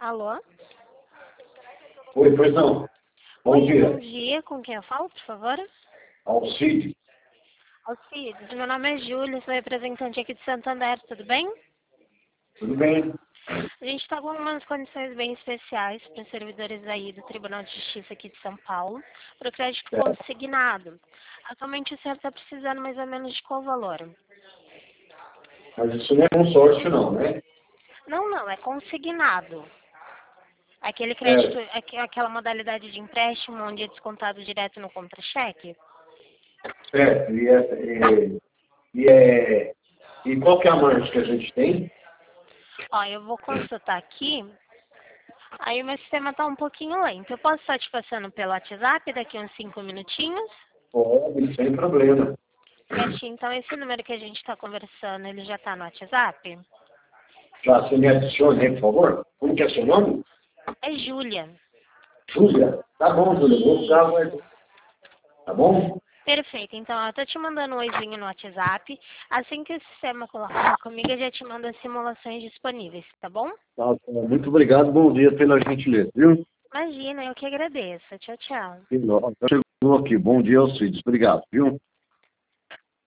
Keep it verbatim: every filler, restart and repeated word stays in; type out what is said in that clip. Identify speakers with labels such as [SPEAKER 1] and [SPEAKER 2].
[SPEAKER 1] Alô?
[SPEAKER 2] Oi, pois não. Bom
[SPEAKER 1] Oi,
[SPEAKER 2] dia.
[SPEAKER 1] bom dia. Com quem eu falo, por favor?
[SPEAKER 2] Alcide.
[SPEAKER 1] Alcides, meu nome é Júlia, sou representante aqui de Santander, tudo bem?
[SPEAKER 2] Tudo bem?
[SPEAKER 1] A gente está com algumas condições bem especiais para os servidores aí do Tribunal de Justiça aqui de São Paulo, para o crédito
[SPEAKER 2] É.
[SPEAKER 1] consignado. Atualmente o senhor está precisando mais ou menos de qual valor?
[SPEAKER 2] Mas isso não é consórcio, não, né?
[SPEAKER 1] Não, não, é consignado. Aquele crédito,
[SPEAKER 2] É.
[SPEAKER 1] aqu- aquela modalidade de empréstimo onde é descontado direto no contra-cheque?
[SPEAKER 2] É, e, é, e, e, é, e qual que é a margem que a gente tem?
[SPEAKER 1] Ó, eu vou consultar aqui. Aí o meu sistema está um pouquinho lento. Eu posso estar te passando pelo WhatsApp daqui uns cinco minutinhos?
[SPEAKER 2] Pode, sem problema.
[SPEAKER 1] Certinho. Então esse número que a gente está conversando, ele já está no WhatsApp?
[SPEAKER 2] Já, você me adicione aí, por favor. Como que é seu nome?
[SPEAKER 1] É Júlia.
[SPEAKER 2] Júlia. Tá bom, Júlia. Vou ficar, mas... Tá bom?
[SPEAKER 1] Perfeito. Então, ó, eu tô te mandando um oizinho no WhatsApp. Assim que o sistema colocar comigo, eu já te mando as simulações disponíveis, tá bom?
[SPEAKER 2] Tá, muito obrigado. Bom dia pela gentileza, viu?
[SPEAKER 1] Imagina, eu que agradeço. Tchau, tchau.
[SPEAKER 2] Chegou aqui. Bom dia, Alcides. Obrigado, viu?